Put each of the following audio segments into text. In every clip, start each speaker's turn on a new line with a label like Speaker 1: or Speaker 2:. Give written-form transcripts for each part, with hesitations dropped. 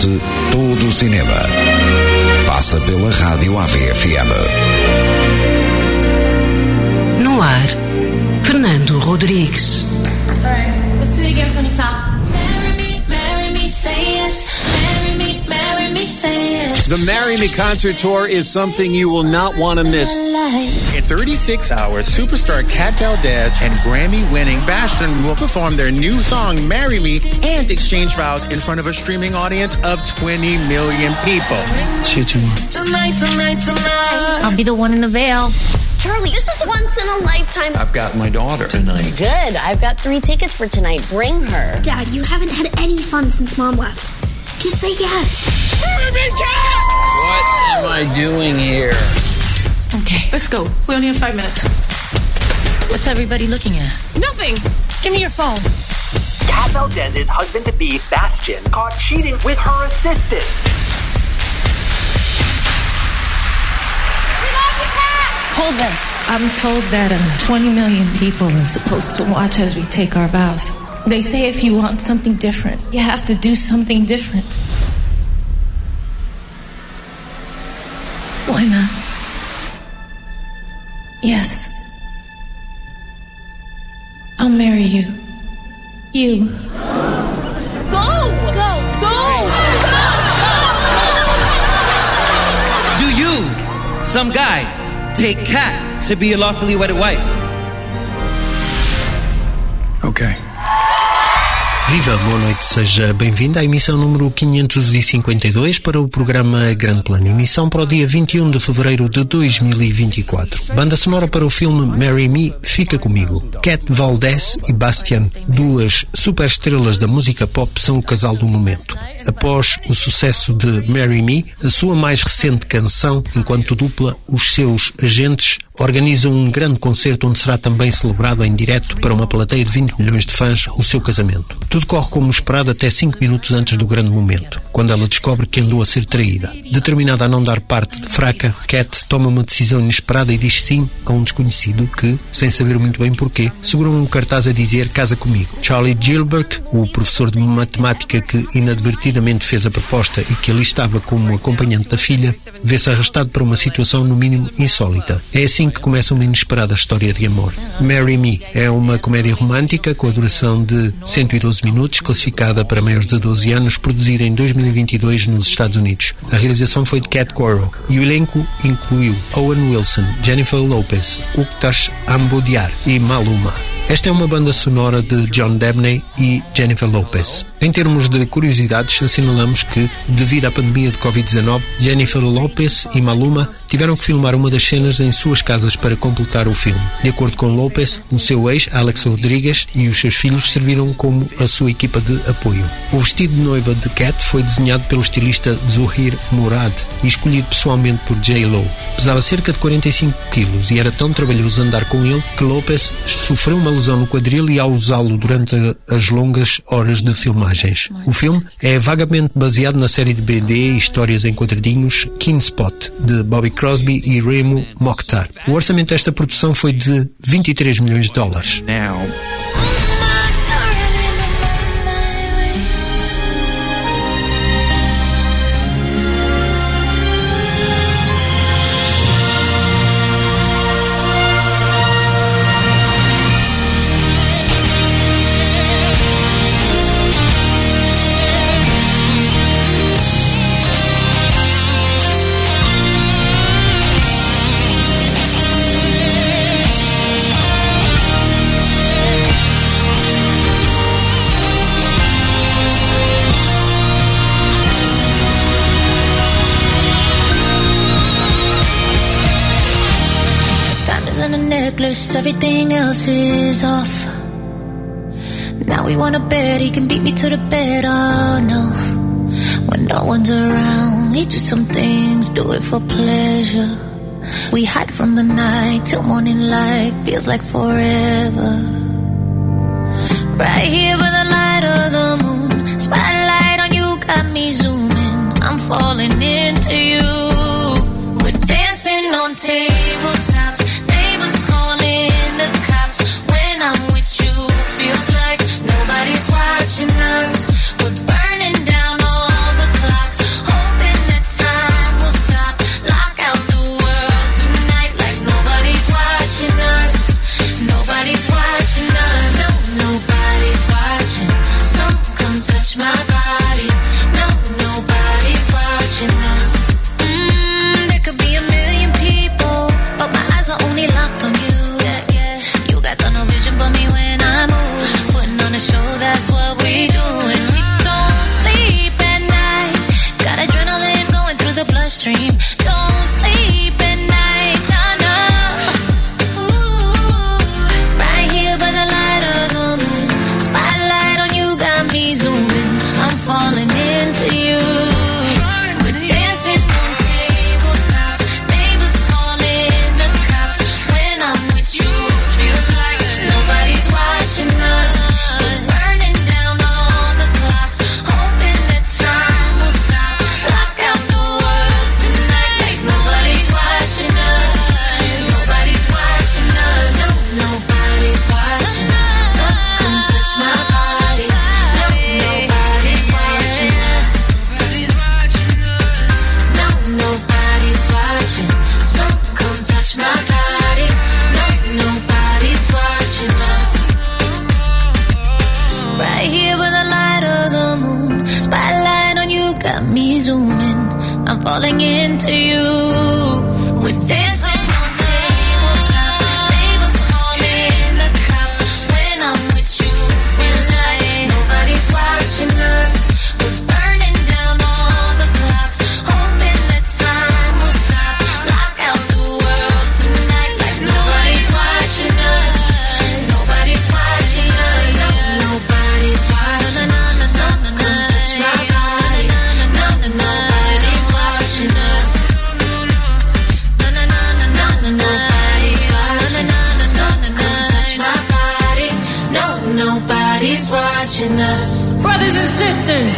Speaker 1: arte, todo o cinema. Passa pela Rádio AVFM.
Speaker 2: No ar, Fernando Rodrigues.
Speaker 3: Let's do it again from the top.
Speaker 4: Marry me, say yes. Marry me, say yes.
Speaker 5: The Marry Me concert tour is something you will not want to miss. In 36 hours, superstar Kat Valdez and Grammy-winning Bastion will perform their new song, Marry Me, and exchange vows in front of a streaming audience of 20 million people.
Speaker 4: Tonight.
Speaker 3: I'll be the one in the veil.
Speaker 6: Charlie, this is once in a lifetime.
Speaker 7: I've got my daughter tonight.
Speaker 6: Good. I've got 3 tickets for tonight. Bring her.
Speaker 8: Dad, you haven't had any fun since Mom left. Just say yes.
Speaker 7: What am I doing here?
Speaker 3: Okay, let's go. We only have 5 minutes. What's everybody looking at?
Speaker 6: Nothing.
Speaker 3: Give me your phone.
Speaker 9: Kat Valdez's husband-to-be, Bastion, caught cheating with her assistant.
Speaker 3: Hold this. I'm told that 20 million people are supposed to watch as we take our vows. They say if you want something different, you have to do something different. Why not? Yes. I'll marry you. You.
Speaker 6: Go!
Speaker 10: Do you, some guy, take Kat to be a lawfully wedded wife?
Speaker 7: Okay.
Speaker 11: Viva, boa noite, seja bem-vindo à emissão número 552 para o programa Grande Plano, emissão para o dia 21 de fevereiro de 2024. Banda sonora para o filme Marry Me, Fica Comigo. Kat Valdez e Bastion, 2 superestrelas da música pop, são o casal do momento. Após o sucesso de Marry Me, a sua mais recente canção, enquanto dupla, os seus agentes organizam um grande concerto onde será também celebrado em direto para uma plateia de 20 milhões de fãs o seu casamento. Tudo corre como esperado até 5 minutos antes do grande momento, quando ela descobre que andou a ser traída. Determinada a não dar parte fraca, Kat toma uma decisão inesperada e diz sim a um desconhecido que, sem saber muito bem porquê, segurou um cartaz a dizer "Casa comigo". Charlie Gilbert, o professor de matemática que inadvertidamente fez a proposta e que ali estava como acompanhante da filha, vê-se arrastado para uma situação no mínimo insólita. É assim que começa uma inesperada história de amor. Marry Me é uma comédia romântica com a duração de 112 minutos, classificada para maiores de 12 anos, produzida em 2022 nos Estados Unidos. A realização foi de Cat Corral e o elenco incluiu Owen Wilson, Jennifer Lopez, Uktash Ambodiar e Maluma. Esta é uma banda sonora de John Debney e Jennifer Lopez. Em termos de curiosidades, assinalamos que, devido à pandemia de Covid-19, Jennifer Lopez e Maluma tiveram que filmar uma das cenas em suas casas para completar o filme. De acordo com Lopez, o seu ex, Alex Rodrigues, e os seus filhos serviram como a sua equipa de apoio. O vestido de noiva de Kat foi desenhado pelo estilista Zohir Murad e escolhido pessoalmente por J-Lo. Pesava cerca de 45 quilos e era tão trabalhoso andar com ele que Lopez sofreu uma lesão no quadril e ao usá-lo durante as longas horas de filmagens. O filme é vagamente baseado na série de BD e histórias em quadradinhos Keenspot, de Bobby Crosby e Remo Mokhtar. O orçamento desta produção foi de 23 milhões de dólares.
Speaker 4: Everything else is off. Now we wanna bet he can beat me to the bed. Oh no, when no one's around, we do some things, do it for pleasure. We hide from the night till morning light, feels like forever. Right here by the light of the moon, spotlight on you got me zooming. I'm falling into you. We're dancing on tabletops. The cops, when I'm with you, feels like nobody's watching us. We're burning down all the clouds. falling into you. We're dancing on tabletops, neighbors calling the cops. When I'm with you, feel like nobody's watching us. We're burning down all the clocks, hoping that time will stop. Lock out the world tonight like nobody's watching us. Nobody's watching us. Nobody's watching us. Come touch my body. No, nobody's watching us. No, nobody's watching us. Come touch my body. No, nobody's watching us.
Speaker 3: Brothers and sisters,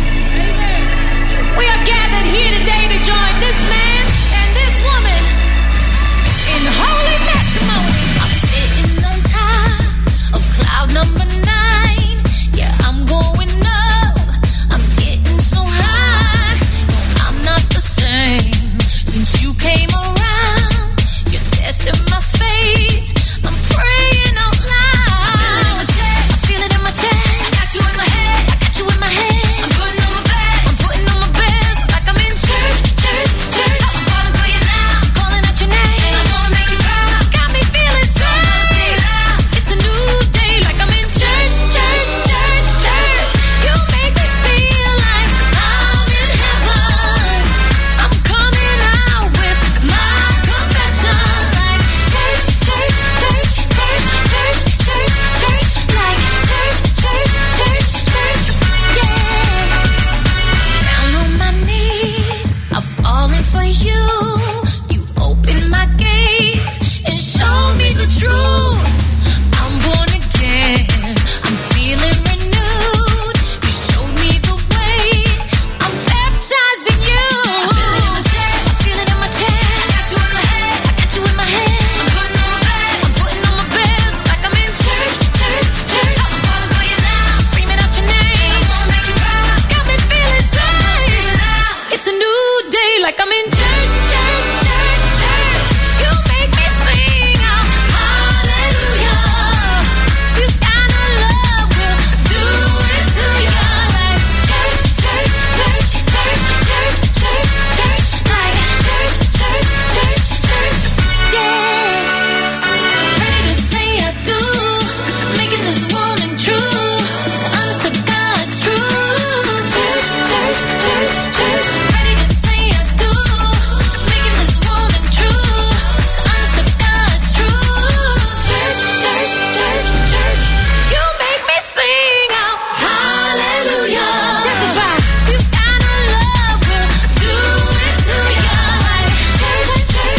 Speaker 3: we are gathered here today to join this man and this woman in holy matrimony.
Speaker 4: I'm sitting on top of cloud number 9. Yeah, I'm going up. I'm getting so high. No, I'm not the same since you came around. You're testing my faith. I'm praying out loud. I feel it in my chest. I got you in my head. I got you in my head. I'm putting on my best. I'm putting on my best like I'm in church. I'm calling for you now. I'm calling out your name. I wanna make you proud. Got me feeling safe. It's a new day like I'm in church. You make me feel like I'm in heaven. I'm coming out with my confession like church. Like church. Yeah. Down on my knees, I'm falling for you. You open my gates and show me the truth. I'm born again. I'm feeling renewed. You showed me the way. I'm baptized in you. I feel it in my chest. I got you in my head. I got you in my head. I'm putting on my best. I'm putting on my best like I'm in church. I'm calling for you now. Screaming out your name. I wanna make you proud. Got me feeling safe. It's a new day like I'm in church. You make me sing out hallelujah. This kind of love will do it to you. Like church. Like church. Yeah. Ready to say I do. Making this woman true. It's honest to God's truth. Church. Ready to say I do. Making this woman true. It's honest to God's truth. Church. You make me sing out hallelujah.
Speaker 3: Testify.
Speaker 4: This kind of love will do it to you. Like church.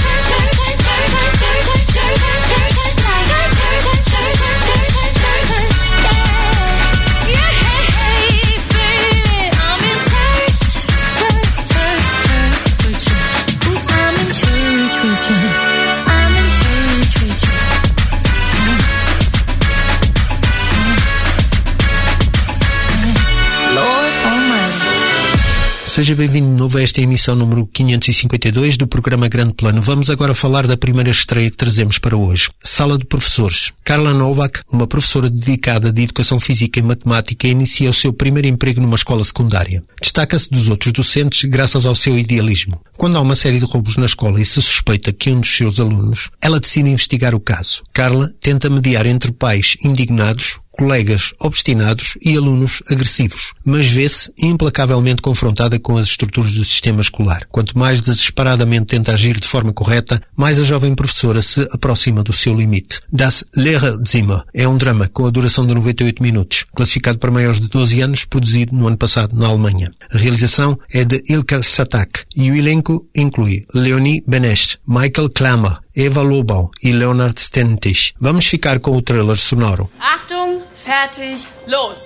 Speaker 11: Seja bem-vindo de novo a esta emissão número 552 do programa Grande Plano. Vamos agora falar da primeira estreia que trazemos para hoje. Sala de Professores. Karla Novak, uma professora dedicada de Educação Física e Matemática, inicia o seu primeiro emprego numa escola secundária. Destaca-se dos outros docentes graças ao seu idealismo. Quando há uma série de roubos na escola e se suspeita que um dos seus alunos, ela decide investigar o caso. Karla tenta mediar entre pais indignados, colegas obstinados e alunos agressivos, mas vê-se implacavelmente confrontada com as estruturas do sistema escolar. Quanto mais desesperadamente tenta agir de forma correta, mais a jovem professora se aproxima do seu limite. Das Lehrerzimmer é um drama com a duração de 98 minutos, classificado para maiores de 12 anos, produzido no ano passado na Alemanha. A realização é de Ilka Satak e o elenco inclui Leonie Benest, Michael Klammer, Eva Lobau e Leonard Stentich. Vamos ficar com o trailer sonoro.
Speaker 12: Achtung, fertig, los!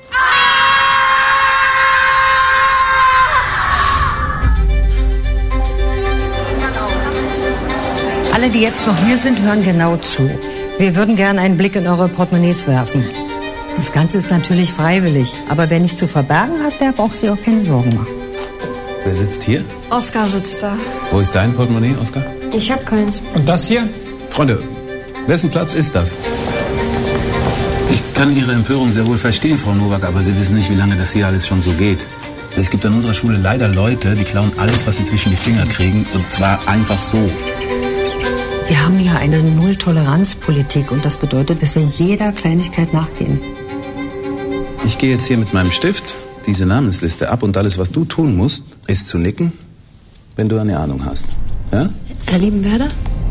Speaker 13: Alle, die jetzt noch hier sind, hören genau zu. Wir würden gerne einen Blick in eure Portemonnaies werfen. Das Ganze ist natürlich freiwillig, aber wer nichts zu verbergen hat, der braucht sich auch keine Sorgen machen.
Speaker 14: Wer sitzt hier?
Speaker 15: Oskar sitzt da.
Speaker 14: Wo ist dein Portemonnaie, Oskar?
Speaker 15: Ich hab keins.
Speaker 14: Und das hier? Freunde, wessen Platz ist das?
Speaker 16: Ich kann Ihre Empörung sehr wohl verstehen, Frau Nowak, aber Sie wissen nicht, wie lange das hier alles schon so geht.
Speaker 14: Es gibt an unserer Schule leider Leute, die klauen alles, was sie zwischen die Finger kriegen, und zwar einfach so.
Speaker 13: Wir haben ja eine Null-Toleranz-Politik und das bedeutet, dass wir jeder Kleinigkeit nachgehen.
Speaker 14: Ich gehe jetzt hier mit meinem Stift diese Namensliste ab und alles, was du tun musst, ist zu nicken, wenn du eine Ahnung hast. Ja?
Speaker 12: Herr Liebenwerder?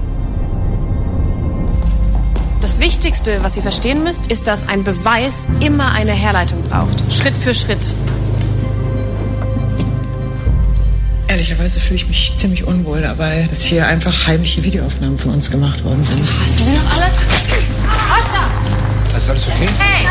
Speaker 12: Das Wichtigste, was Sie verstehen müsst, ist, dass ein Beweis immer eine Herleitung braucht. Schritt für Schritt.
Speaker 16: Ehrlicherweise fühle ich mich ziemlich unwohl dabei, dass hier einfach heimliche Videoaufnahmen von uns gemacht worden sind.
Speaker 12: Sie sind doch alle...
Speaker 14: Ist alles okay?
Speaker 12: Hey!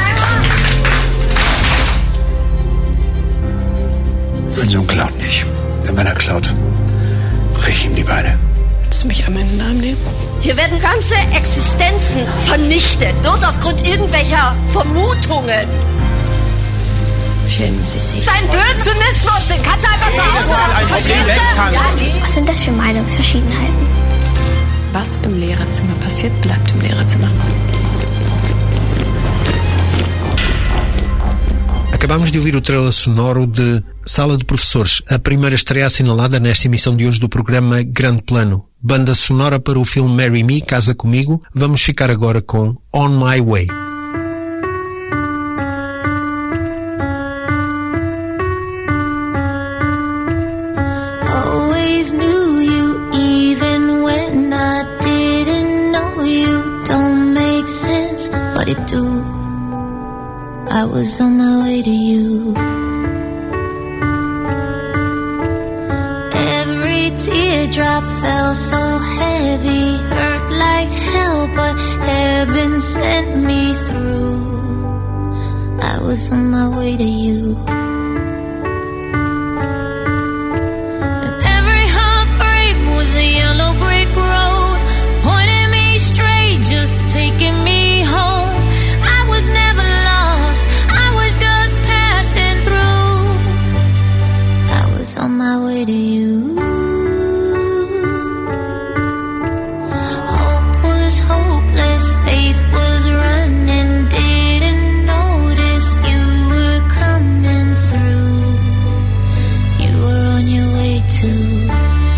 Speaker 7: Mein Sohn klaut nicht. Denn wenn er klaut, brich ich ihm die Beine.
Speaker 12: Willst du mich an meinen Namen nehmen?
Speaker 6: Hier werden ganze Existenzen vernichtet, bloß aufgrund irgendwelcher Vermutungen.
Speaker 12: Schämen Sie sich.
Speaker 6: Dein Blödsinnismus, den kannst du einfach zu Hause lassen, verstehst du?
Speaker 8: Was sind das für Meinungsverschiedenheiten?
Speaker 12: Was im Lehrerzimmer passiert, bleibt im Lehrerzimmer.
Speaker 11: Acabamos de ouvir o trailer sonoro de Sala de Professores, a primeira estreia assinalada nesta emissão de hoje do programa Grande Plano. Banda sonora para o filme Marry Me, Casa Comigo. Vamos ficar agora com On My Way.
Speaker 4: Always knew you even when I didn't know you. Don't make sense, but it do. I was on my way to you. Every teardrop fell so heavy, hurt like hell, but heaven sent me through. I was on my way to you. And every heartbreak was a yellow brick road, pointing me straight, just taking me home. I was never lost, I was just passing through. I was on my way to you. Hope was hopeless, faith was running, didn't notice you were coming through. You were on your way too.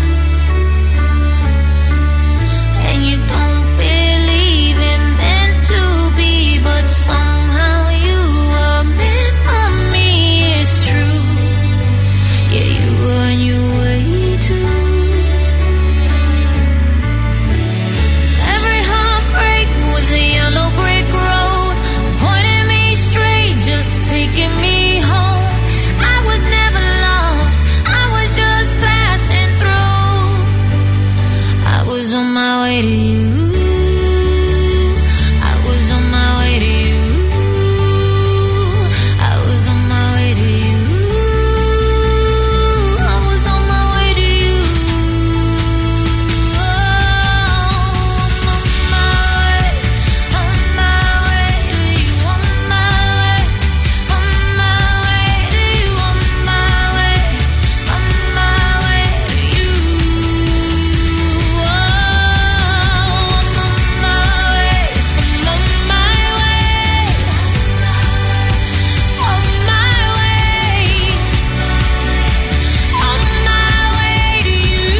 Speaker 4: And you don't believe in meant to be, but somehow you were meant for me, it's true. Yeah, you were on your way too. Every heartbreak was a yellow brick road, pointing me straight, just taking me home. I was never lost, I was just passing through. I was on my way to you. I was on my way to you. I was on my way to you. I was on my way to you. Oh, I'm on my way to you. On my way to you. On my way to you. Oh, I'm on my way. I'm on my way. On my way. On my way to you.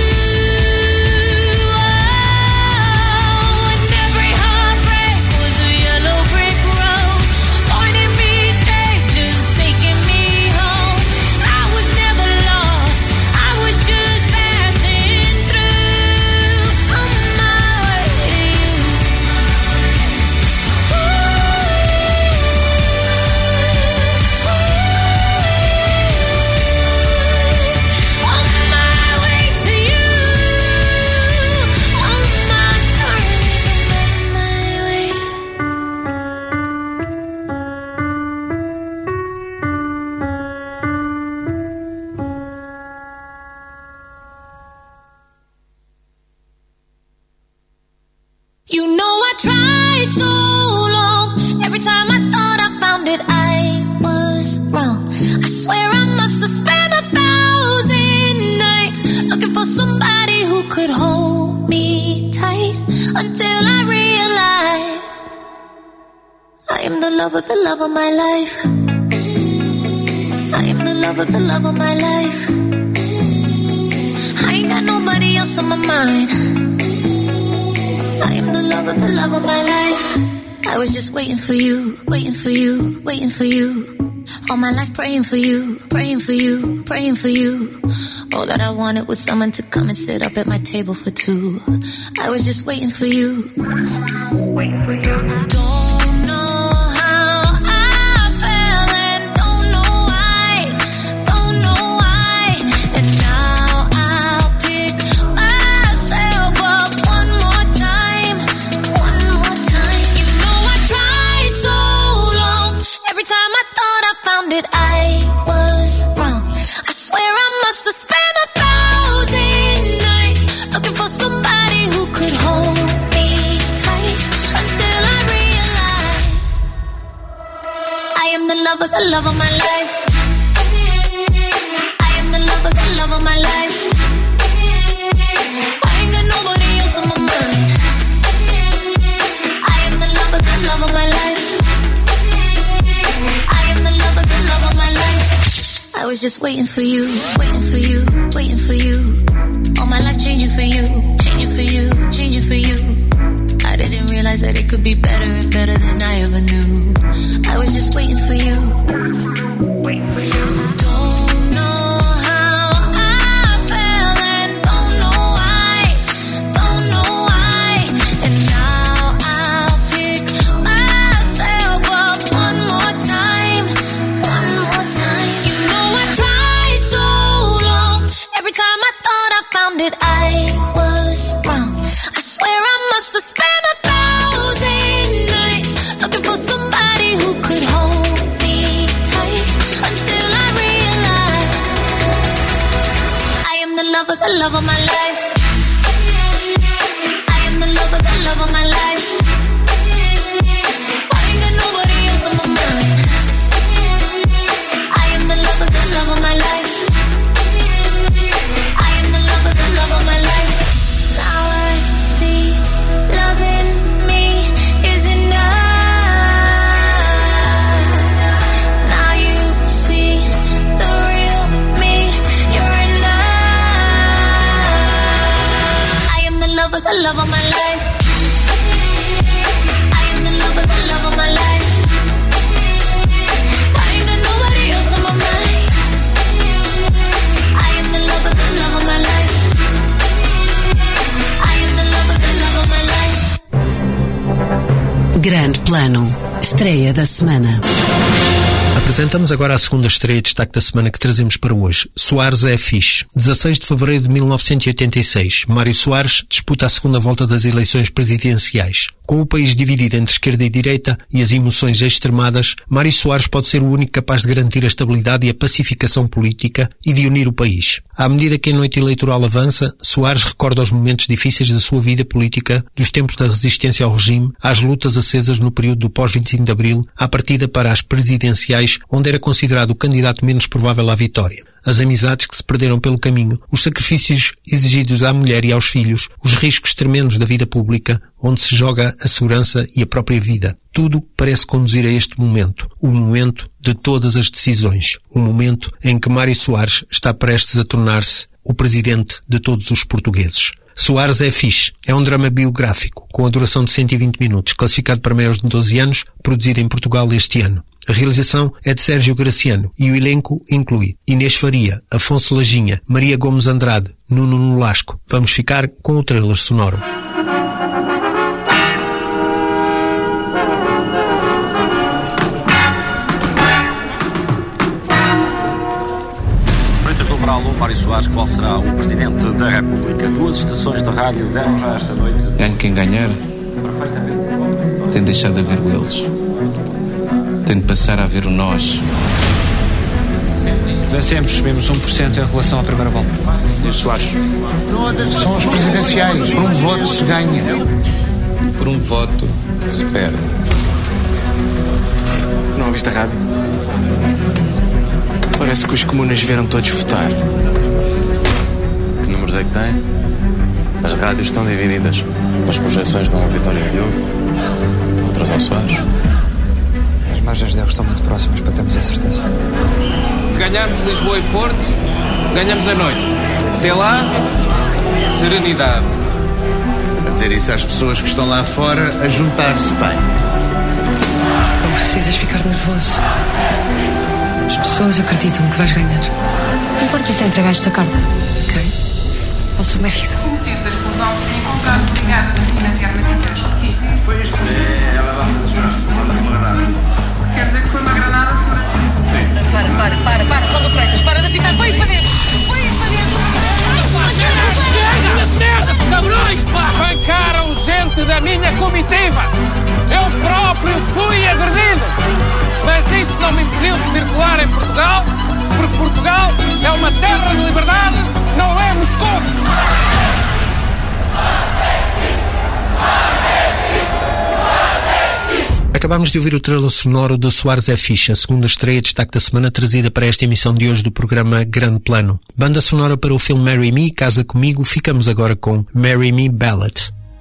Speaker 4: Oh, and every heartbreak was a yellow brick road, pointing me straight, just taking me home. I was never lost, I was just passing through. On my way to you. On my way to you. On my way. You know I tried so long. Every time I thought I found it, I was wrong. I swear I must have spent 1,000 nights looking for somebody who could hold me tight, until I realized I am the love of my life. I am the love love of my life. I ain't got nobody else on my mind. I am the love of my life. I was just waiting for you, waiting for you, waiting for you. All my life praying for you, praying for you, praying for you. All that I wanted was someone to come and sit up at my table for two. I was just waiting for you. Waiting for you. Don't know how I felt and don't know why, don't know why. And now I'll pick myself up one more time, one more time. You know I tried so long. Every time I thought I found it, I was wrong. I swear I must have spent 1,000 nights looking for somebody who could hold me tight until I realized I am the love of my life. I am the love of my life. I ain't got nobody else on my mind. I am the love of my life. I am the love of my life. I was just waiting for you, waiting for you, waiting for you. All my life changing for you, changing for you, changing for you. I didn't realize that it could be better and better than I ever knew. I was just waiting for you, waiting for you. Don't know how I felt and don't know why, don't know why. And now I'll pick myself up one more time, one more time. You know I tried so long. Every time I thought I found it, I was wrong. I swear I must have spent 1,000 nights looking for somebody who could hold me tight until I realized I am the love of my life. I am the love of my life. I ain't got nobody else on my mind. I am the love of my life. I am the love of my life. Now I see loving me is enough. Now you see the real me, you're enough. I am the love of my life. I am the love of my life. I ain't got nobody else on my mind. I am the love of my life. I am the love of my life.
Speaker 2: Grande Plano, estreia da semana.
Speaker 11: Apresentamos agora a segunda estreia de destaque da semana que trazemos para hoje. Soares é fixe. 16 de fevereiro de 1986. Mário Soares disputa a segunda volta das eleições presidenciais. Com o país dividido entre esquerda e direita e as emoções extremadas, Mário Soares pode ser o único capaz de garantir a estabilidade e a pacificação política e de unir o país. À medida que a noite eleitoral avança, Soares recorda os momentos difíceis da sua vida política, dos tempos da resistência ao regime, às lutas acesas no período do pós-25 de Abril, à partida para as presidenciais, onde era considerado o candidato menos provável à vitória. As amizades que se perderam pelo caminho, os sacrifícios exigidos à mulher e aos filhos, os riscos tremendos da vida pública, onde se joga a segurança e a própria vida. Tudo parece conduzir a este momento, o momento de todas as decisões, o momento em que Mário Soares está prestes a tornar-se o presidente de todos os portugueses. Soares é fixe. É um drama biográfico, com a duração de 120 minutos, classificado para maiores de 12 anos, produzido em Portugal este ano. A realização é de Sérgio Graciano e o elenco inclui Inês Faria, Afonso Lajinha, Maria Gomes Andrade, Nuno Nolasco. Vamos ficar com o trailer sonoro.
Speaker 17: Alô, Mário Soares, qual será o Presidente da República? 2 estações de rádio deram já esta noite.
Speaker 18: Ganhe quem ganhar, tem de deixar de haver o eles. Tem de passar a haver o nós.
Speaker 19: Vencemos, subimos 1% em relação à primeira volta.
Speaker 18: Soares.
Speaker 7: São os presidenciais. Por um voto se ganha.
Speaker 18: Por um voto se perde.
Speaker 20: Não ouviste a rádio? Parece que os comunas vieram todos votar.
Speaker 21: Que números é que tem? As rádios estão divididas. As projeções dão a Vitória Diogo, outras ao Soares.
Speaker 19: margens de erro estão muito próximas para termos a certeza.
Speaker 1: Se ganharmos Lisboa e Porto, ganhamos a noite. Até lá, serenidade.
Speaker 14: A dizer isso às pessoas que estão lá fora a juntar-se, pai.
Speaker 16: Não precisas ficar nervoso. As pessoas acreditam que vais ganhar.
Speaker 15: Não importa se entregaste a carta.
Speaker 16: Quem? Ao seu marido.
Speaker 22: O motivo da explosão seria encontrado ligada nas minas e armadilhas.
Speaker 17: Foi isto. Ela dá uma segurança, manda uma granada.
Speaker 22: Quer dizer que foi uma granada, senhora?
Speaker 6: Para, Saldo Freitas, para de apitar, põe isso para dentro! Põe isso para dentro!
Speaker 1: Chega de merda, cabrões, pá! Arrancaram gente da minha comitiva! Eu próprio fui agredido! Mas isso não me impediu de circular em Portugal, porque Portugal é uma terra de liberdade, não é Moscou!
Speaker 11: Acabámos de ouvir o trailer sonoro de Soares é Ficha, a segunda estreia de destaque da semana trazida para esta emissão de hoje do programa Grande Plano. Banda sonora para o filme Marry Me, Casa Comigo, ficamos agora com Marry Me Ballad.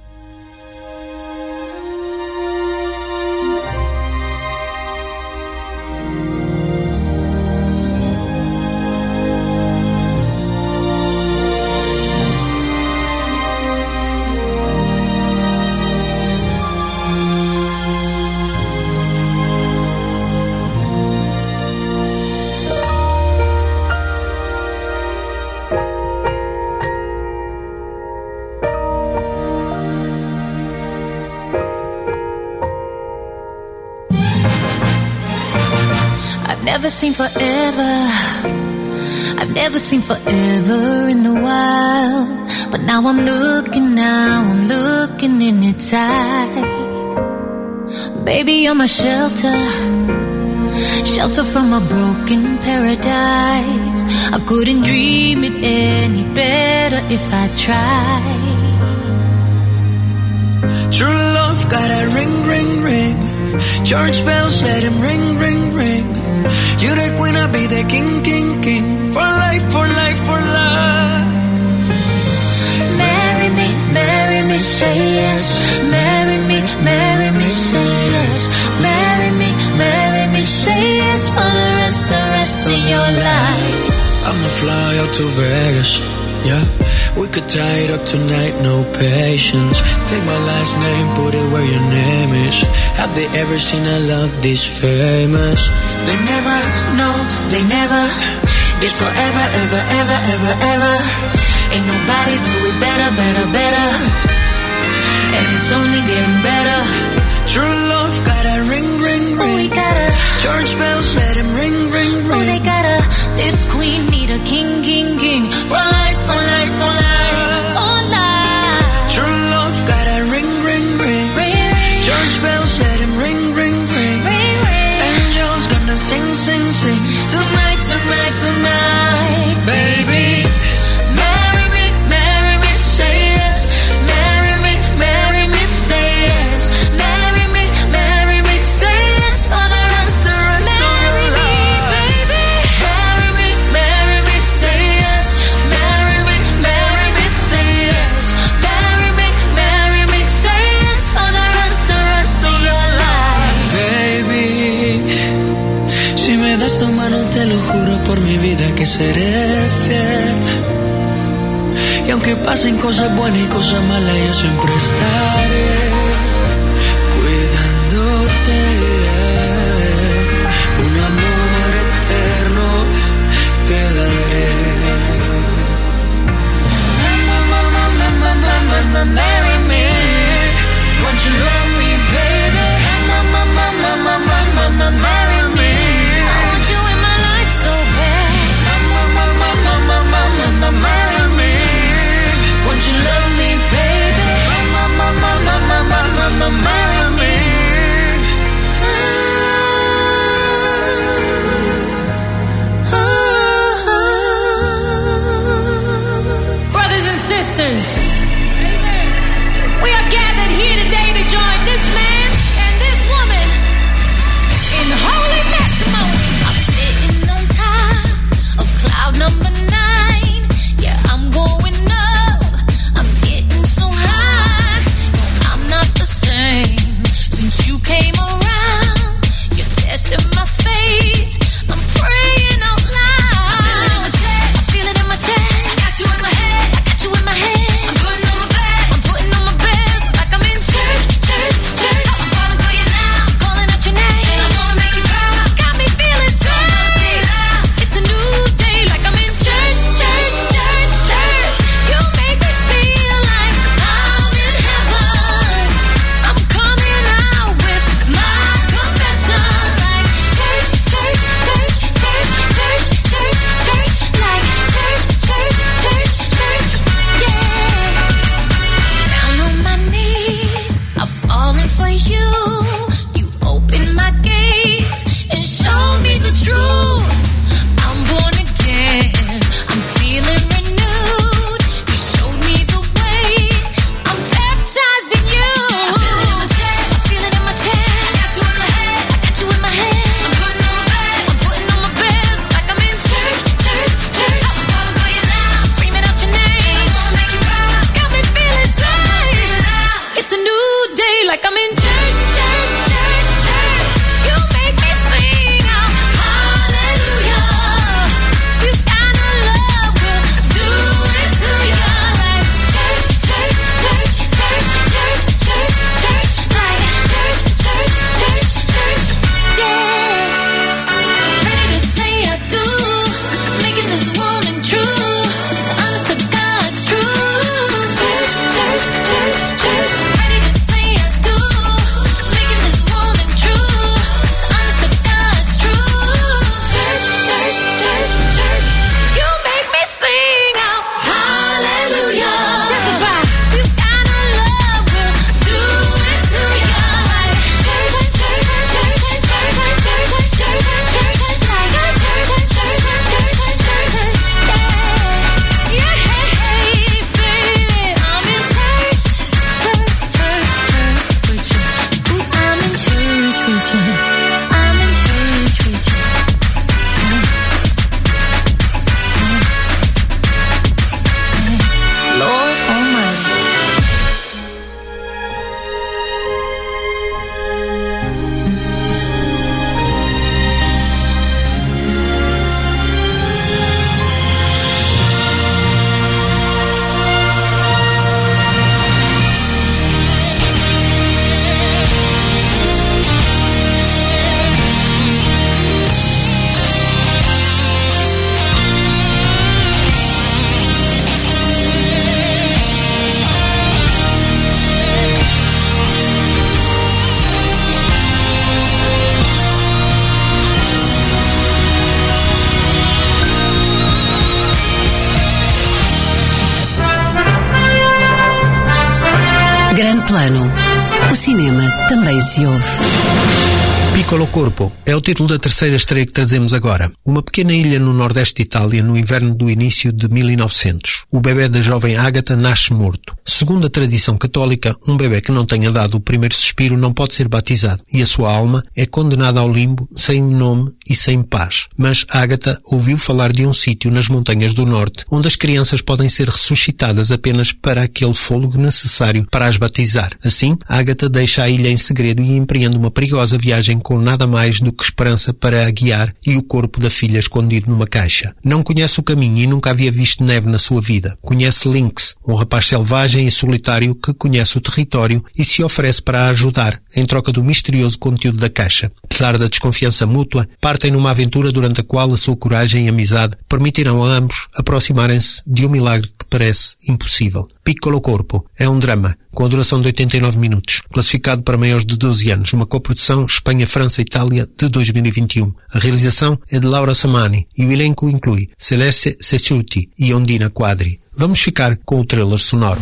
Speaker 4: Never seen forever. I've never seen forever in the wild. But now I'm looking in its eyes. Baby, you're my shelter, shelter from a broken paradise. I couldn't dream it any better if I tried.
Speaker 23: True love got a ring, ring, ring. Church bells let him ring, ring, ring. You're the queen, I'll be the king, king, king. For life, for life, for life.
Speaker 4: Marry me, say yes. Marry me, say yes. Marry me, say yes. For the rest of your life.
Speaker 23: I'ma fly out to Vegas, yeah. We could tie it up tonight, no patience. Take my last name, put it where your name is. Have they ever seen a love this famous?
Speaker 4: They never, no, they never. It's forever, ever, ever, ever, ever. Ain't nobody do it better, better, better. And it's only getting better.
Speaker 23: True love got a ring, ring, ring.
Speaker 4: Oh, we gotta.
Speaker 23: Church bells let him ring, ring, ring.
Speaker 4: Oh, they gotta. This queen need a king, king, king. For life, for life, for life, for life.
Speaker 23: True love got a ring, ring, ring.
Speaker 4: Ring, ring.
Speaker 23: Church bells let him ring, ring, ring.
Speaker 4: Ring, ring.
Speaker 23: Angels gonna sing, sing, sing.
Speaker 4: Tonight, tonight, tonight,
Speaker 23: baby.
Speaker 4: Marry me, say yes. Marry me, say yes. Marry me, say yes. For the rest of your life. Baby. Marry me, say yes. Marry me, say yes. Marry me, say yes. For the rest of your life.
Speaker 23: Baby, si me das tu mano te lo juro por mi vida que seré fiel. Y aunque pasen cosas buenas y cosas malas, yo siempre estaré cuidándote. Un amor eterno te daré.
Speaker 4: Marry me, won't you love me, baby? Marry me, I want you in my life so bad. Marry me, won't you love me, baby?
Speaker 2: Plano. O cinema também se ouve.
Speaker 11: Piccolo Corpo é o título da terceira estreia que trazemos agora. Uma pequena ilha no nordeste de Itália, no inverno do início de 1900. O bebê da jovem Ágata nasce morto. Segundo a tradição católica, um bebê que não tenha dado o primeiro suspiro não pode ser batizado e a sua alma é condenada ao limbo, sem nome e sem paz. Mas Ágata ouviu falar de um sítio nas montanhas do norte, onde as crianças podem ser ressuscitadas apenas para aquele fôlego necessário para as batizar. Assim, Ágata deixa a ilha em segredo e empreende uma perigosa viagem com nada mais do que esperança para a guiar e o corpo da filha escondido numa caixa. Não conhece o caminho e nunca havia visto neve na sua vida. Conhece Lynx, um rapaz selvagem e solitário que conhece o território e se oferece para a ajudar, em troca do misterioso conteúdo da caixa. Apesar da desconfiança mútua, partem numa aventura durante a qual a sua coragem e amizade permitirão a ambos aproximarem-se de um milagre que parece impossível. Piccolo Corpo é um drama, com a duração de 89 minutos, classificado para maiores de 12 anos, uma coprodução Espanha-França-Itália de 2021. A realização é de Laura Samani e o elenco inclui Celeste Cecciuti e Ondina Quadri. Vamos ficar com o trailer sonoro.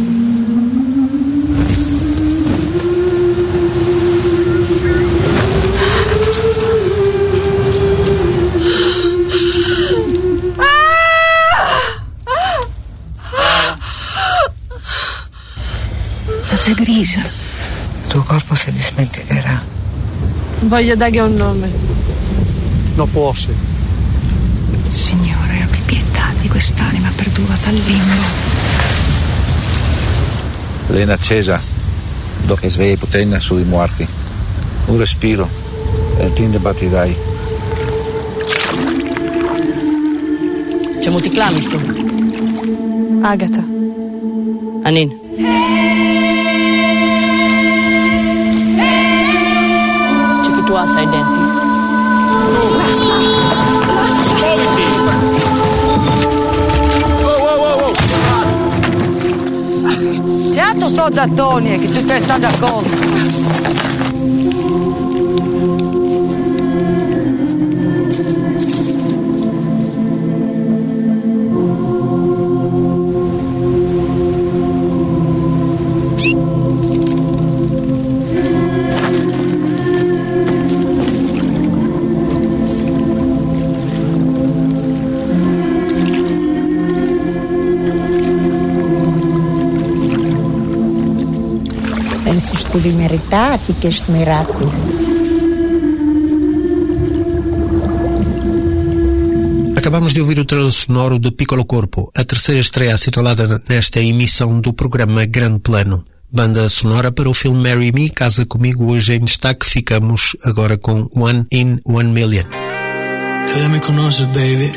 Speaker 13: Sei grisa. Il tuo corpo si dimenticcherà.
Speaker 15: Voglio dargli un nome.
Speaker 5: Non posso.
Speaker 15: Signore, abbi pietà di quest'anima perdurata al limbo.
Speaker 21: Lena accesa, dopo che sveglia potente sui morti. Un respiro e ti battirai.
Speaker 9: Ce mu ti clamiš tu?
Speaker 15: Agata.
Speaker 9: Anin. Tu has identity.
Speaker 13: Certo sto da Tony, che tu te stai d'accordo.
Speaker 10: Pensas tu di meritati questo miracolo?
Speaker 11: Acabamos de ouvir o trailer sonoro de Piccolo Corpo, a terceira estreia assinalada nesta emissão do programa Grande Plano. Banda sonora para o filme Marry Me, Casa Comigo, hoje em destaque. Ficamos agora com One in 1 Million.
Speaker 23: Que me conoces, baby.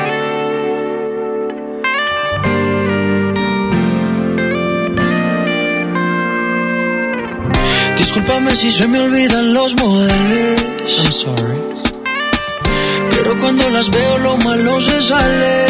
Speaker 23: Discúlpame si se me olvidan los modelos. I'm sorry. Pero cuando las veo lo malo se sale.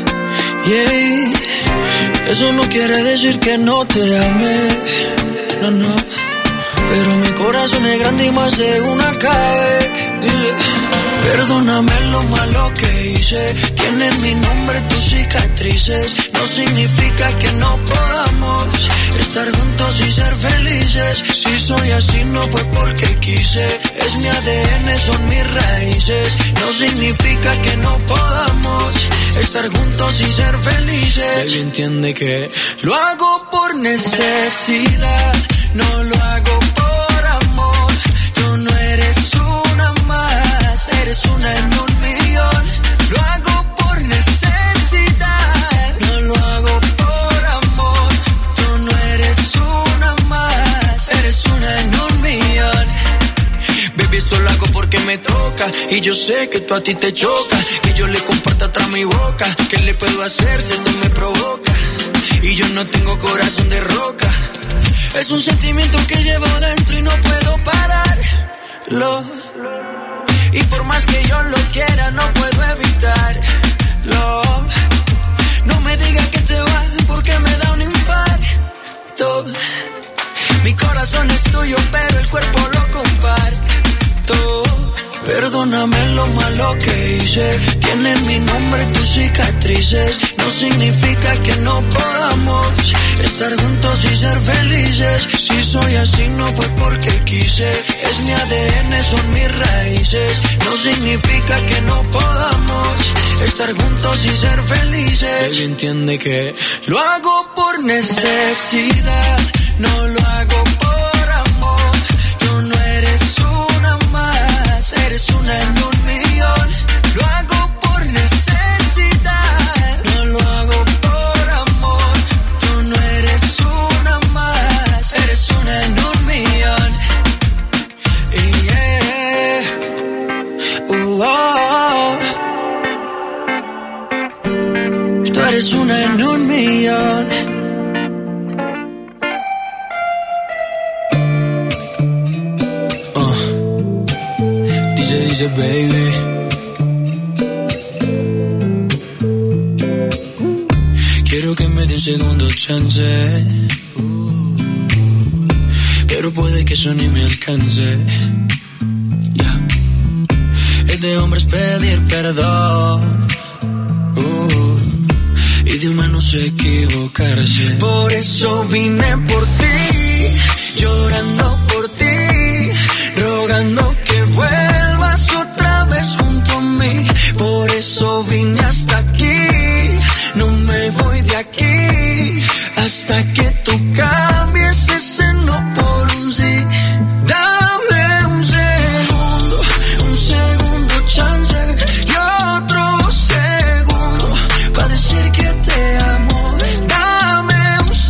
Speaker 23: Yeah. Eso no quiere decir que no te ame. No, no. Pero mi corazón es grande y más de una cabe. Dile. Perdóname lo malo que hice. Tienes mi nombre, tus cicatrices. No significa que no podamos estar juntos y ser felices. Si soy así no fue porque quise. Es mi ADN, son mis raíces. No significa que no podamos estar juntos y ser felices. Baby, entiende que lo hago por necesidad. No lo hago por amor. Tú no eres una más. Eres una en 1 millón. Lo hago por necesidad. No lo hago por amor. Tú no eres una más. Eres una en 1 millón. Baby, esto lo hago porque me toca. Y yo sé que tú a ti te choca. Que yo le comparta tras mi boca. ¿Qué le puedo hacer si esto me provoca? Y yo no tengo corazón de roca. Es un sentimiento que llevo dentro y no puedo pararlo. Y por más que yo lo quiera no puedo evitarlo. No me digas que te vas porque me da un infarto. Mi corazón es tuyo pero el cuerpo lo comparto. Perdóname lo malo que hice. Tienes mi nombre y tus cicatrices. No significa que no podamos estar juntos y ser felices. Si soy así no fue porque quise. Es mi ADN, son mis raíces. No significa que no podamos estar juntos y ser felices.
Speaker 3: Baby, entiende que
Speaker 23: lo hago por necesidad, no lo hago por amor. Tú no eres una más, eres una en un millón. Lo hago por necesidad, no lo hago por amor. Tú no eres una más, eres una en un millón. Yeah. Tú eres una en un millón.
Speaker 3: Dice baby. Quiero que me dé un segundo chance, pero puede que eso ni me alcance. Yeah. Es de hombres pedir perdón, y de humanos equivocarse.
Speaker 23: Por eso vine por ti, llorando por ti, rogando que vuelvas otra vez junto a mí. Por eso vine hasta aquí, no me voy de aquí hasta que tú cambies ese no por un sí. Dame un segundo chance y otro segundo para decir que te amo. Dame un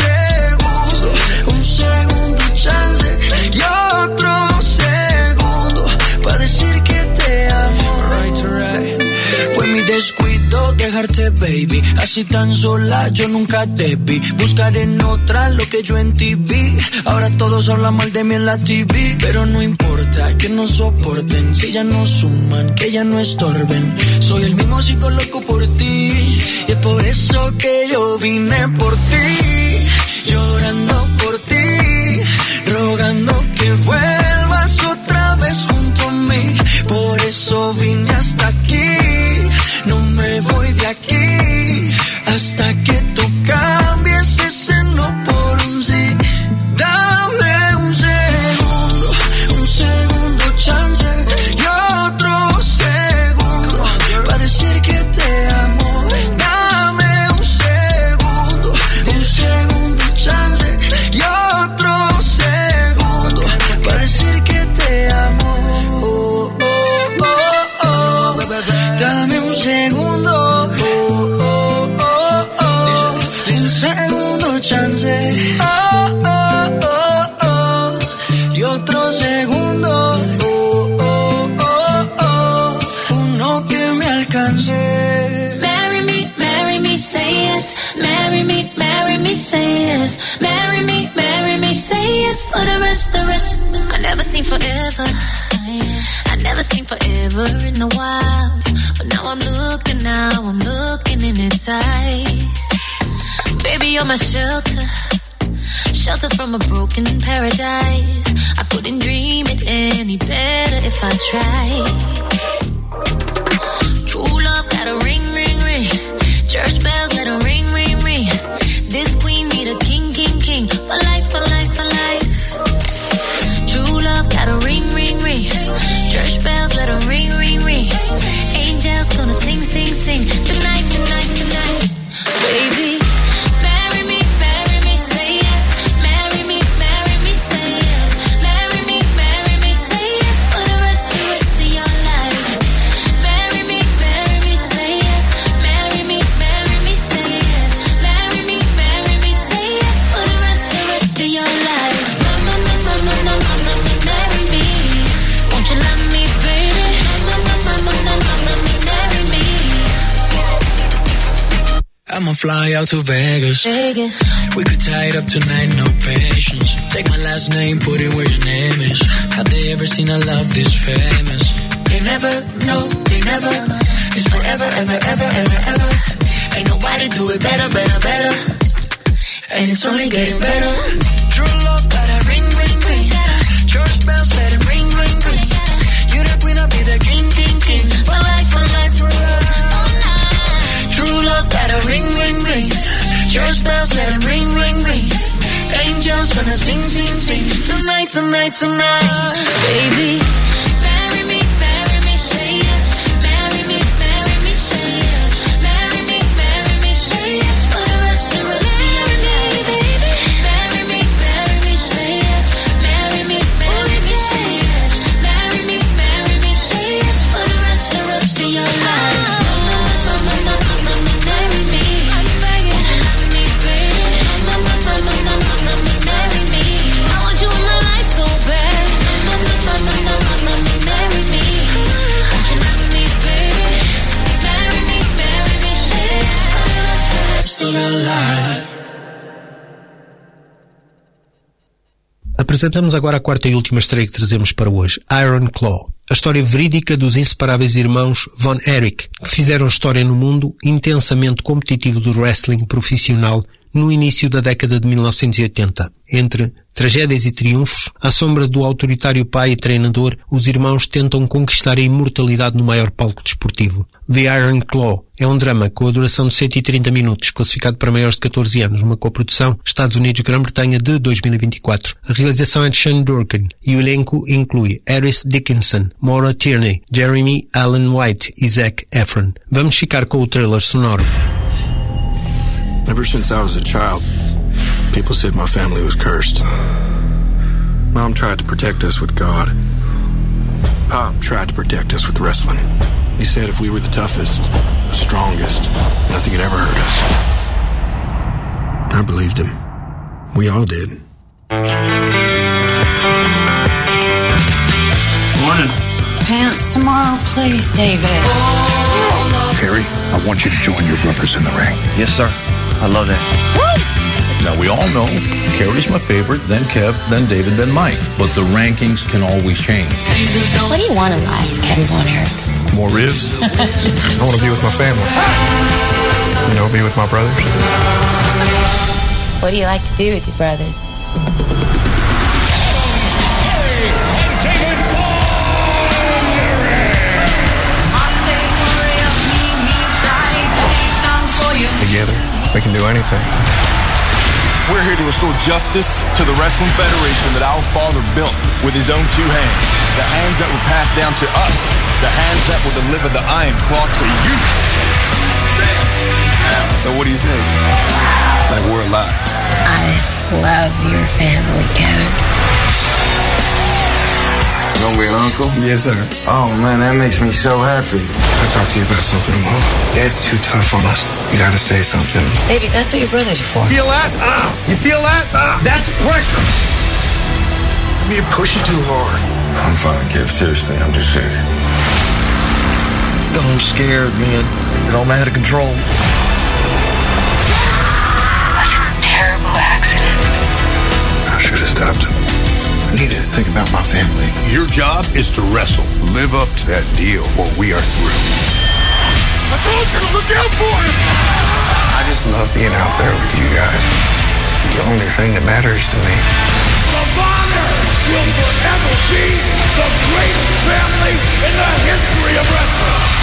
Speaker 23: segundo chance y otro segundo para decir que te amo.
Speaker 3: Right. Fue mi descuido dejarte, baby. Así tan sola yo nunca debí buscar en otra lo que yo en ti vi. Ahora todos hablan mal de mí en la TV, pero no importa que no soporten. Si ya no suman, que ya no estorben. Soy el mismo psico loco por ti, y es por eso que yo vine por ti, llorando por ti, rogando que vuelvas otra vez junto a mí. Por eso vine hasta aquí, no me voy de aquí hasta que tú cambies ese no por un sí. Dame un segundo chance y otro segundo para decir que te amo. Dame un segundo chance y otro segundo para decir que te amo. Dame un segundo, un segundo chance, y otro segundo, uno que me alcance.
Speaker 4: Marry me, say yes. Marry me, say yes. Marry me, say yes. For the rest. I never seen forever. I never seen forever in the wild. But now I'm looking in its eyes. Baby, you're my shelter from a broken paradise. I couldn't dream it any better if I tried. True love got a ring. Church bells let a ring. This queen need a king. For life. True love got a ring. Church bells let a ring. Angels gonna sing. Tonight. Baby, marry me, say yes. Marry me, say yes. Marry me, say yes. For the rest of your life. Marry me, say yes. Marry me, say yes. Marry me, say yes. For the rest of your life. No, marry me. Won't you love me, baby? No, marry me.
Speaker 3: I'ma fly out to Vegas. We could tie it up tonight, no patience. Take my last name, put it where your name is. Have they ever seen a love this famous? They never know. It's forever, ever. Ain't nobody do it better. And it's only getting better. True love got a ring. Church bells let it ring. You the queen, I'll be the king.
Speaker 23: tonight, tonight, tonight. Baby, marry me, say yes. Marry me, say yes. Marry me, say yes. For the rest of your life, baby. Marry me, say yes. Marry me, say yes. Marry me, say yes. For the rest of your life. Marry me, I'm begging. Marry me, baby. Marry me. I want you in my life so bad. Marry me. Won't you marry me, baby? Marry me, say yes. For the rest of your life.
Speaker 11: Apresentamos agora a quarta e última estreia que trazemos para hoje, Iron Claw, a história verídica dos inseparáveis irmãos Von Erich, que fizeram história no mundo intensamente competitivo do wrestling profissional no início da década de 1980. Entre tragédias e triunfos, à sombra do autoritário pai e treinador, os irmãos tentam conquistar a imortalidade no maior palco desportivo. The Iron Claw é um drama com a duração de 130 minutos, classificado para maiores de 14 anos, uma coprodução Estados Unidos-Grã-Bretanha de 2024. A realização é de Shane Durkin e o elenco inclui Eris Dickinson, Maura Tierney, Jeremy Allen White e Zac Efron. Vamos ficar com o trailer sonoro.
Speaker 7: Ever since I was a child, people said my family was cursed. Mom tried to protect us with God. Pop tried to protect us with wrestling. He said if we were the toughest, the strongest, nothing could ever hurt us. I believed him. We all did.
Speaker 8: Morning.
Speaker 12: Pants tomorrow, please, David.
Speaker 8: Terry, I want you to join your brothers in the ring.
Speaker 21: Yes, sir. I love that.
Speaker 12: Woo!
Speaker 21: Now, we all know Carrie's my favorite, then Kev, then David, then Mike. But the rankings can always change.
Speaker 12: What do you want in life, Kevin Von Erich?
Speaker 7: More ribs? I want to be with my family. You know, be with my brothers.
Speaker 12: What do you like to do with your brothers?
Speaker 7: Together, we can do anything.
Speaker 24: We're here to restore justice to the Wrestling Federation that our father built with his own two hands. The hands that were passed down to us. The hands that will deliver the Iron Claw to you.
Speaker 7: So what do you think? Like we're alive.
Speaker 12: I love your family, Kevin.
Speaker 7: You hungry, Uncle? Yes, sir.
Speaker 21: Oh, man, that makes me so happy.
Speaker 7: I'll talk to you about something, Mom. Dad's too tough on us. You gotta say something.
Speaker 12: Baby, that's what your brothers are for.
Speaker 24: Feel that? You feel that? That's pressure.
Speaker 7: You're pushing too hard.
Speaker 21: I'm fine, Kev. Seriously, I'm just sick.
Speaker 7: I'm scared, man. It all out of control.
Speaker 12: That's a terrible accident.
Speaker 7: I should have stopped him. I need to think about my family.
Speaker 8: Your job is to wrestle. Live up to that deal or we are through.
Speaker 24: I told you to look out for him!
Speaker 7: I just love being out there with you guys. It's the only thing that matters to me.
Speaker 24: The Bonner will forever be the greatest family in the history of wrestling!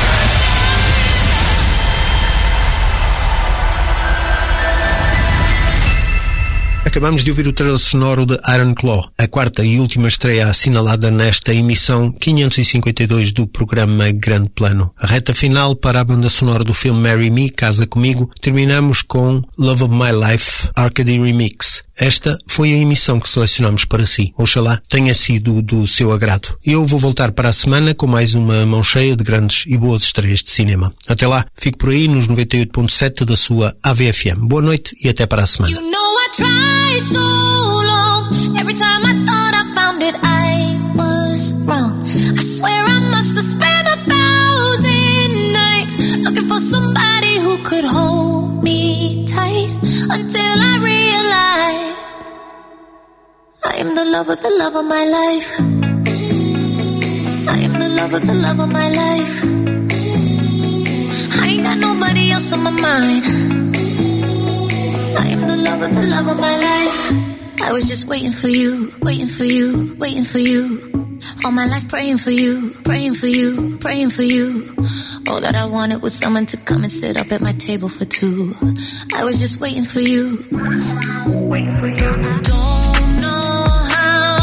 Speaker 11: Acabamos de ouvir o trailer sonoro de Iron Claw, a quarta e última estreia assinalada nesta emissão 552 do programa Grande Plano. A reta final para a banda sonora do filme Marry Me, Casa Comigo, terminamos com Love of My Life, Arcade Remix. Esta foi a emissão que selecionamos para si. Oxalá tenha sido do seu agrado. Eu vou voltar para a semana com mais uma mão cheia de grandes e boas estreias de cinema. Até lá, fico por aí nos 98.7 da sua AVFM. Boa noite e até para a semana.
Speaker 23: You know I tried so long. Every time I thought I found it, I was wrong. I swear I must have spent 1,000 nights looking for somebody who could hold me tight until I realized I am the love of my life. I am the love of my life. I ain't got nobody else on my mind. I am the love of my life. I was just waiting for you, waiting for you, waiting for you. All my life praying for you, praying for you, praying for you. All that I wanted was someone to come and sit up at my table for two. I was just waiting for you, waiting for you. Don't know how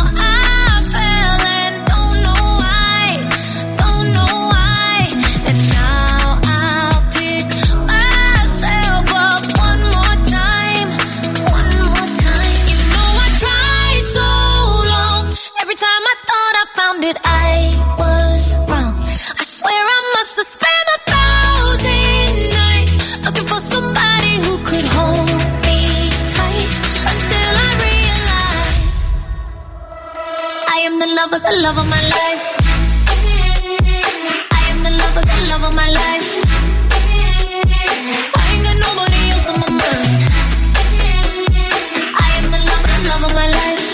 Speaker 4: it, I was wrong. I swear I must have spent 1,000 nights looking for somebody who could hold me tight until I realized I am the love of my life. I am the love of my life. I ain't got nobody else on my mind. I am the love of my life.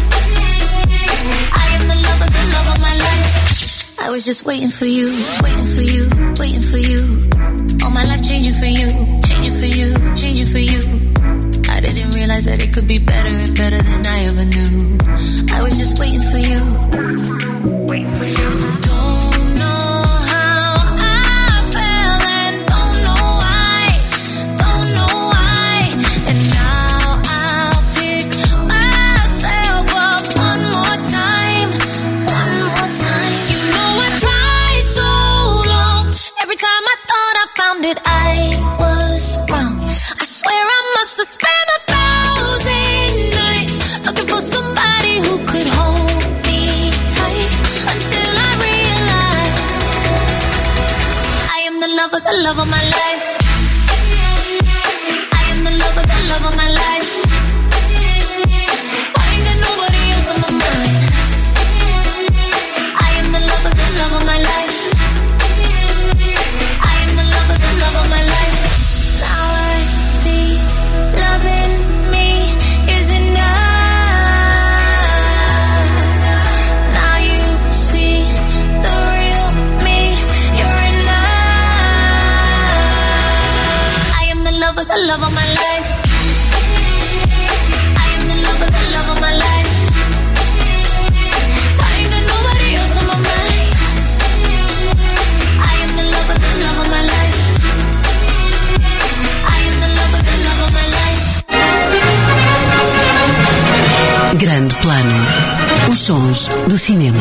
Speaker 4: I am the love of my life. I was just waiting for you, waiting for you, waiting for you. All my life changing for you, changing for you, changing for you. I didn't realize that it could be better and better than I ever knew. I was just waiting for you, waiting for you. Don't know how I felt and don't know why, don't know why. And now I'll pick myself up one more time, one more time. You know I tried so long. Every time I thought I found it, I was wrong. I swear I must have spent 1,000 nights looking for somebody who could hold me tight until I realized I am the love of my life. I am the love of my life. I ain't got nobody else on my mind. I am the love of my life. I am the love of my life. Now I see loving me is enough. Now you see the real me, you're enough. I am the love of my life. I am the love of my life. I ain't got nobody else on my mind. I am the love of my life. I am the love of my life.
Speaker 2: Grande Plano. Os sons do cinema.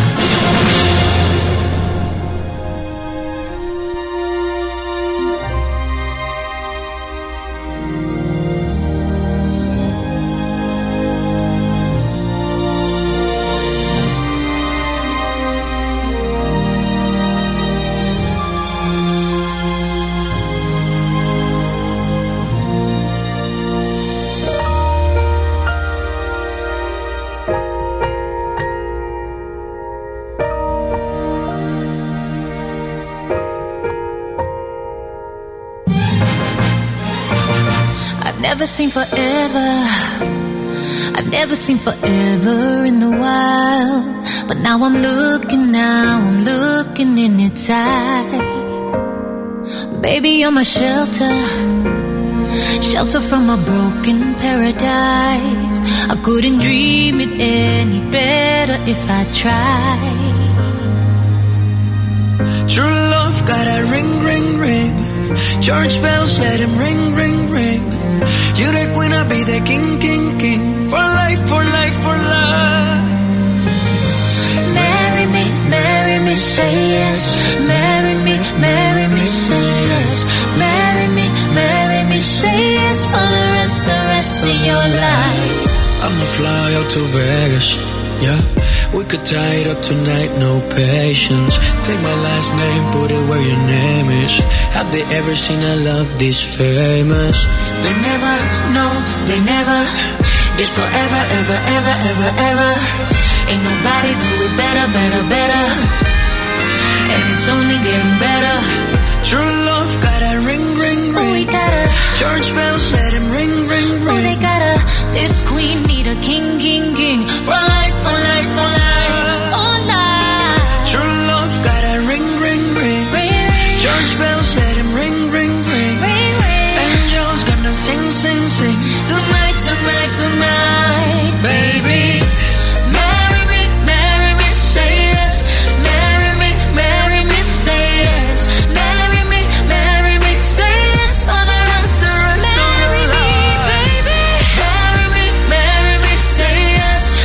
Speaker 4: I've never seen forever in the wild, but now I'm looking in its eyes. Baby, you're my shelter from a broken paradise. I couldn't dream it any better if I tried.
Speaker 23: True love got a ring, ring, ring. Church bells let him ring, ring, ring. You the queen, I'll be the king, king, king. For life, for life, for life.
Speaker 4: Marry me, say yes. Marry me, say yes. Marry me, say yes. For the rest of your life.
Speaker 23: I'ma fly out to Vegas, yeah. We could tie it up tonight, no patience. Take my last name, put it where your name is. Have they ever seen a love this famous?
Speaker 4: They never, no, they never. It's forever, ever, ever, ever, ever. Ain't nobody do it better, better, better. And it's only getting better.
Speaker 23: True love got a ring, ring, ring.
Speaker 4: Oh, we gotta.
Speaker 23: Church bells let him ring, ring, ring.
Speaker 4: Oh, they gotta. This queen need a king, king, king. For life, for life, for life, for life.
Speaker 23: True love got a ring, ring, ring. Church bells let him ring, ring, ring. Angels gonna sing, sing, sing.
Speaker 4: Tonight, tonight, tonight,
Speaker 23: baby.
Speaker 4: Marry me, say yes. Marry me, say yes. Marry me, say yes. For the rest of your life. Marry me, baby. Marry me, say yes.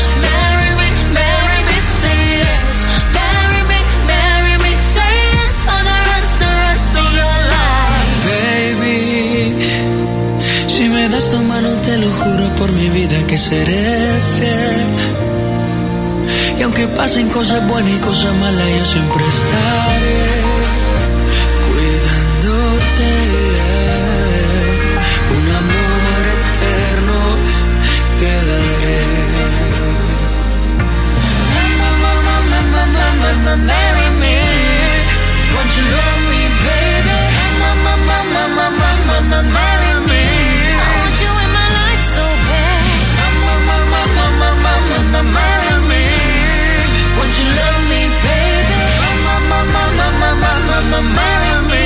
Speaker 23: pasen cosas buenas y cosas malas, yo siempre estaré cuidándote. Un amor eterno te daré. Mama, marry me. Won't you love me, baby? Mama, marry me. I want you in my life so bad. Mama, marry me. Won't you love me, baby? Mama, marry me.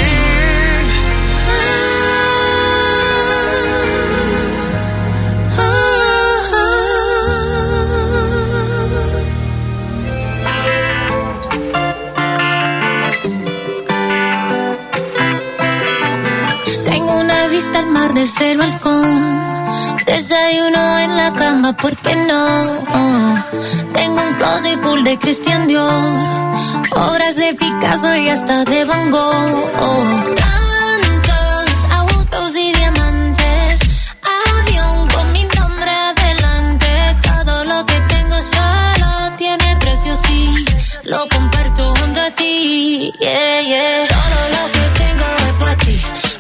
Speaker 4: Vista al mar desde el balcón, desayuno en la cama, ¿por qué no? Tengo un closet full de Christian Dior, obras de Picasso y hasta de Van Gogh. Tantos autos y diamantes, avión con mi nombre adelante. Todo lo que tengo solo tiene precio, sí, lo comparto junto a ti, yeah, yeah. Todo lo que tengo es para ti.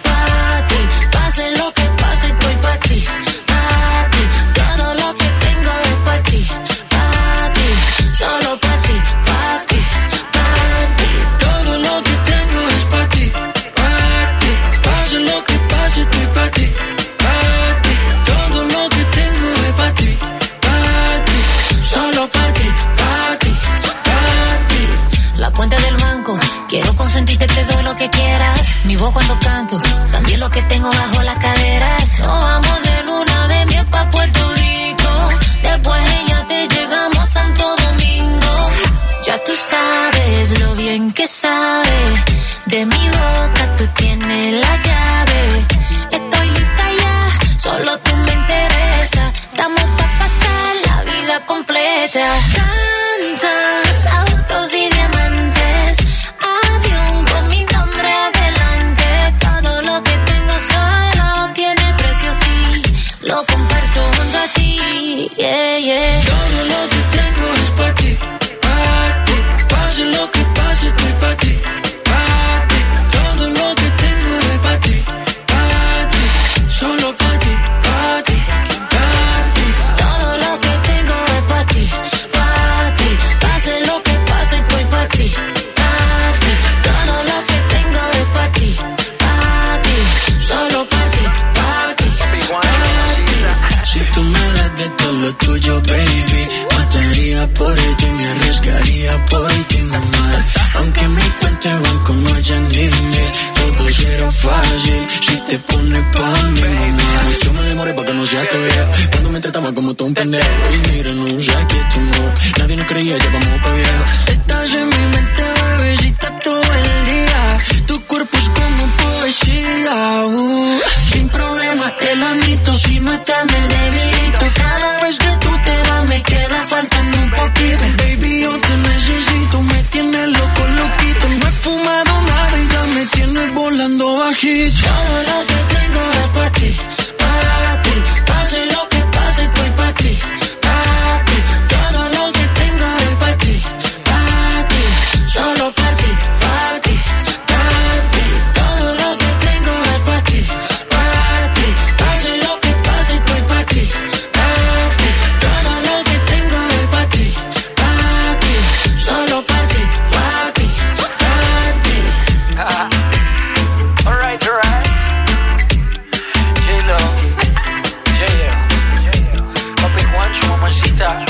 Speaker 4: Pase lo que pase, estoy pa' ti, pa' ti. Todo lo que tengo es pa' ti, pa' ti. Solo pa' ti, pa' ti, pa' ti.
Speaker 23: Todo lo que tengo es pa' ti, pa' ti. Pase lo que pase, estoy pa' ti, pa' ti. Todo lo que tengo es pa' ti, pa' ti. Solo pa' ti, pa' ti, pa' ti.
Speaker 4: La cuenta del banco, quiero consentirte, te doy lo que quieras. Mi voz cuando canto, también lo que tengo bajo las caderas. Nos vamos de luna de miel pa' Puerto Rico. Después ella te llegamos a Santo Domingo. Ya tú sabes lo bien que sabe. De mi boca tú tienes la llave. Estoy lista ya, solo tú me interesa. Estamos pa' pasar la vida completa. Tantos autos y diamantes, avión con mi nombre adelante. Todo lo que tengo solo tiene precio, sí, lo comparto junto a ti, yeah, yeah.
Speaker 23: Todo lo que tengo es pa' ti, pa' ti. Pase lo que pase, estoy pa' ti, pa' ti. Todo lo que tengo es pa' ti, pa' ti. Solo pa' ti, pa' ti, pa' ti.
Speaker 4: Todo lo que tengo es pa' ti, pa' ti. Pase lo que pase, estoy pa' ti, pa' ti. Todo lo que tengo es pa' ti, pa' ti. Solo pa' ti, pa' ti, pa' ti.
Speaker 23: Si tú me das de todo lo tuyo, baby, mataría por ti, me arriesgaría por ti, mamá. Aunque mi cuenta de banco no haya límite, todo será fácil si te pones pa' mí, mamá. Yo me demoré pa' que no sea tuya, cuando me trataba como todo un pendejo. Y mira, no sé que tú no, nadie nos creía, ya vamos pa' viejo. Estás en mi mente, bebecita, todo el día. Tu cuerpo es como poesía, sin problema te lo admito, si no estás me debilito. Cada vez que tú te vas me queda faltando un poquito. Baby, yo te necesito, me tienes loco, loquito. No he fumado nada y ya me tienes volando bajito.
Speaker 4: Todo lo que tengo es pa' ti, pa' ti. Pase lo que pase, estoy pa' ti, pa' ti. Todo lo que tengo es pa' ti, pa' ti. Solo pa' ti, pa' ti, pa' ti. Todo lo que tengo es pa' ti, pa' ti. Pase lo que pase, estoy pa' ti, pa' ti. Todo lo que tengo es pa' ti, pa' ti. Solo pa' ti, pa' ti, pa' ti.
Speaker 1: Alright. J-Lo, Papi Juancho, mamacita.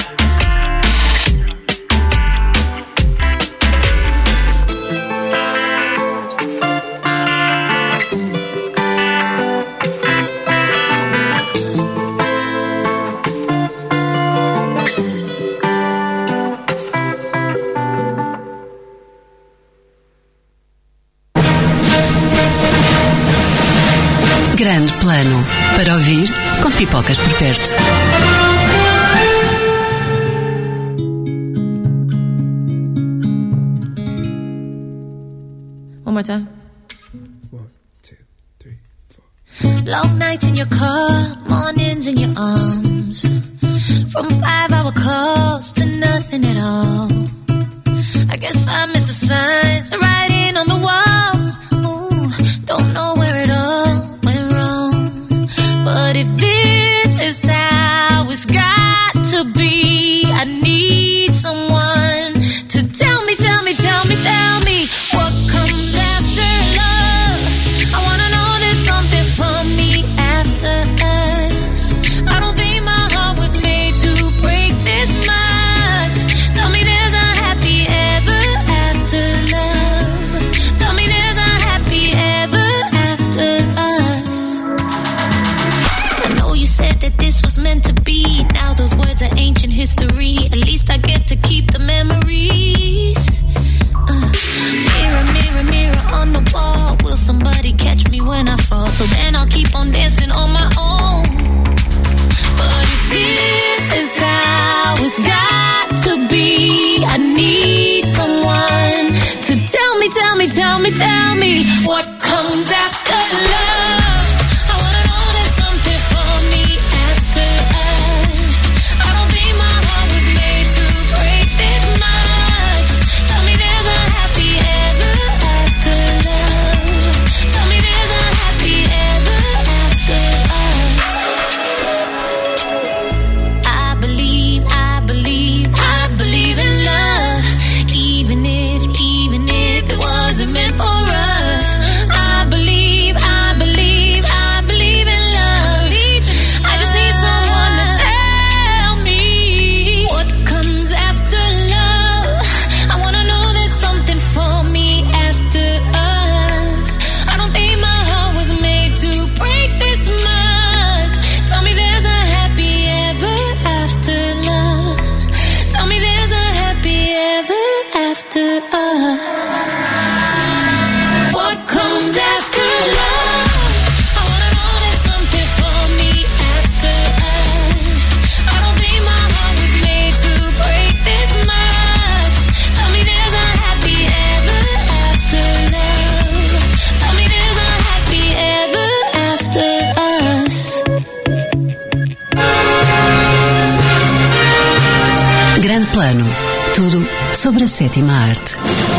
Speaker 2: Grande Plano, para ouvir com pipocas por perto.
Speaker 4: One more time. 1, 2, 3, 4. Long nights in your car, mornings in your arms. From 5-hour calls to nothing at all. What comes after love? I wanna know there's something for me after us. I don't think my heart was made to break this much. Tell me there's a happy ever after love. Tell me there's a happy ever after us. I believe in love. Even if it wasn't meant for us. I believe in love. I just need someone to tell me what comes after love. I wanna know there's something for me after us. I don't think my heart was made to break this much. Tell me there's a happy ever after love. Tell me there's a happy ever after us. What comes after love? I wanna know there's something for me after us. I don't think my heart was made to break this much. Tell me there's a happy ever after love. Tell me there's a happy ever after us.
Speaker 2: Grande Plano. Tudo sobre a sétima arte.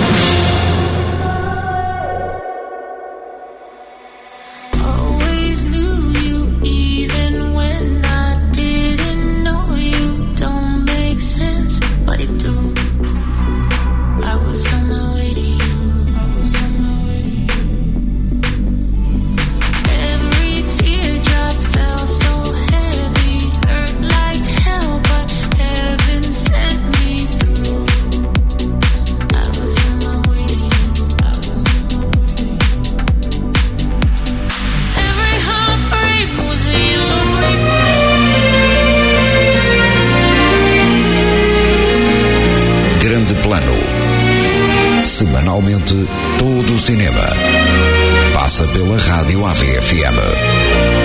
Speaker 4: Always knew you even when I didn't know you. Don't make sense, but it do. I was on my way to you. Every teardrop fell so heavy, hurt like hell, but heaven sent me through. I was on my way to you. Every heartbreak was a yellow break.
Speaker 14: Grande Plano. Semanalmente, todo o cinema passa pela Rádio AVFM.